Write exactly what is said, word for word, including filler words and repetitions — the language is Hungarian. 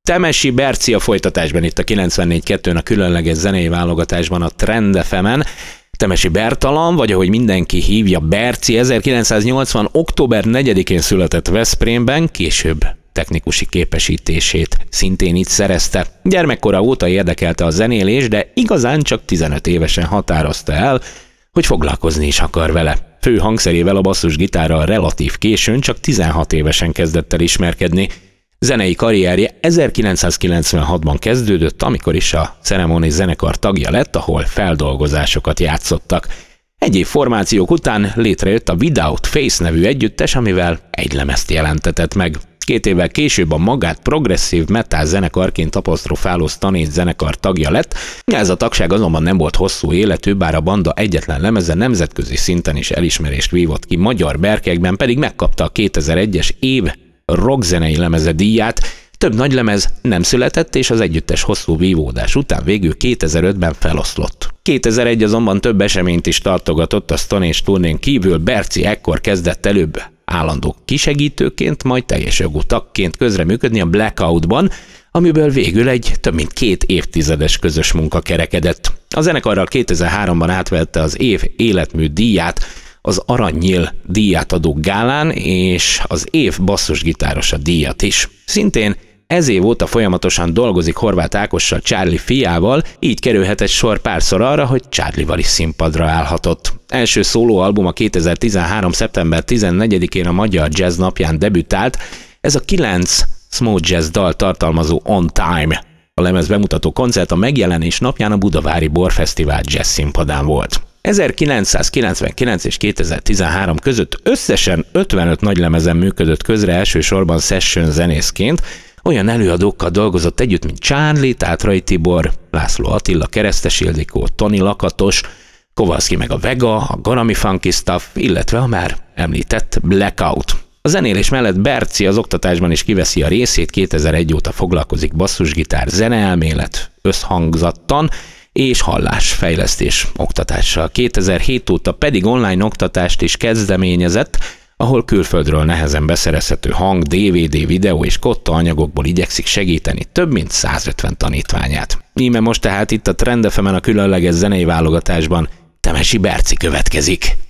Temesi Berci a folytatásban itt a kilencvennégy kettőn a különleges zenei válogatásban a Trend ef emen. Temesi Bertalan, vagy ahogy mindenki hívja, Berci, ezerkilencszáznyolcvan. október negyedikén született Veszprémben, később technikusi képesítését szintén itt szerezte. Gyermekkora óta érdekelte a zenélés, de igazán csak tizenöt évesen határozta el, hogy foglalkozni is akar vele. Fő hangszerével, a basszusgitárral relatív későn, csak tizenhat évesen kezdett el ismerkedni. Zenei karrierje ezerkilencszázkilencvenhatban kezdődött, amikor is a Ceremony zenekar tagja lett, ahol feldolgozásokat játszottak. Egy év formációk után létrejött a Without Face nevű együttes, amivel egy lemezt jelentetett meg. Két évvel később a magát progresszív metal zenekarként apostrofáló Stanage zenekar tagja lett. Ez a tagság azonban nem volt hosszú életű, bár a banda egyetlen lemeze nemzetközi szinten is elismerést vívott ki, magyar berkekben pedig megkapta a kétezer-egyes év rockzenei lemeze díját. Több nagy lemez nem született, és az együttes hosszú vívódás után végül kétezer-ötben feloszlott. kétezer-egy azonban több eseményt is tartogatott a Stanage turnén kívül. Berci ekkor kezdett előbb állandó kisegítőként, majd teljes jogú tagként közreműködni a Blackoutban, amiből végül egy több mint két évtizedes közös munka kerekedett. A zenekarral kétezer-háromban átvette az év életmű díját, az Aranynyíl díját adó gálán, és az év basszusgitárosa díjat is. Szintén ez év óta folyamatosan dolgozik Horváth Ákossal, Charlie fiával, így kerülhetett sor párszor arra, hogy Charlie-val is színpadra állhatott. Első szólóalbuma kétezer-tizenhárom. szeptember tizennegyedikén a Magyar Jazz napján debütált, ez a kilenc smooth jazz dal tartalmazó On Time. A lemez bemutató koncert a megjelenés napján a Budavári Borfesztivál jazz színpadán volt. ezerkilencszázkilencvenkilenc és kétezer-tizenhárom között összesen ötvenöt nagylemezen működött közre, elsősorban session zenészként. Olyan előadókkal dolgozott együtt, mint Charlie, Tátrai Tibor, László Attila, Keresztes Ildikó, Toni Lakatos, Kowalski meg a Vega, a Garami Funky Stuff, illetve a már említett Blackout. A zenélés mellett Berci az oktatásban is kiveszi a részét, kétezer-egy óta foglalkozik basszusgitár, zeneelmélet, összhangzattan és hallásfejlesztés oktatással. kétezer-hét óta pedig online oktatást is kezdeményezett, ahol külföldről nehezen beszerezhető hang, dé vé dé, videó és kotta anyagokból igyekszik segíteni több mint százötven tanítványát. Íme most tehát itt a Trend ef emen a különleges zenei válogatásban Temesi Berci következik.